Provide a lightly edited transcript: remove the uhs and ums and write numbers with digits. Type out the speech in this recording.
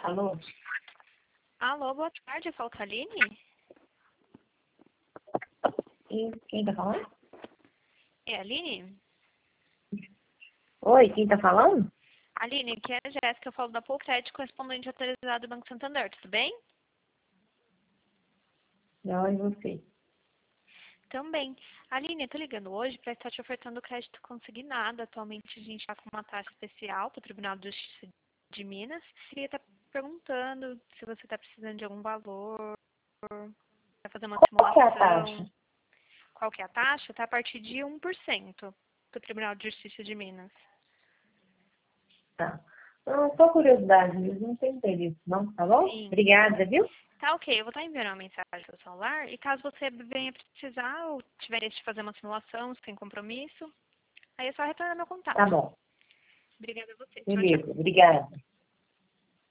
Alô? Alô, boa tarde, eu falo com a Aline? Quem tá falando? É a Aline? Oi, quem tá falando? Aline, aqui é a Jéssica, eu falo da Polcred, correspondente autorizado do Banco Santander, tudo bem? Não, e você? Também. Aline, eu tô ligando hoje para estar te ofertando crédito consignado. Atualmente a gente está com uma taxa especial para o Tribunal de Justiça de Minas. Queria estar perguntando se você está precisando de algum valor, para fazer uma Qual que é a simulação. taxa? Qual que é a taxa? Está a partir de 1% do Tribunal de Justiça de Minas. Tá. Não, só curiosidade mesmo, não tem interesse, não, tá bom? Sim. Obrigada, viu? Tá ok, eu vou estar enviando uma mensagem no seu celular e caso você venha precisar ou tiver interesse de fazer uma simulação sem compromisso, aí é só retornar meu Tá contato. bom. Obrigada a você. Tchau, tchau. Beleza, obrigada.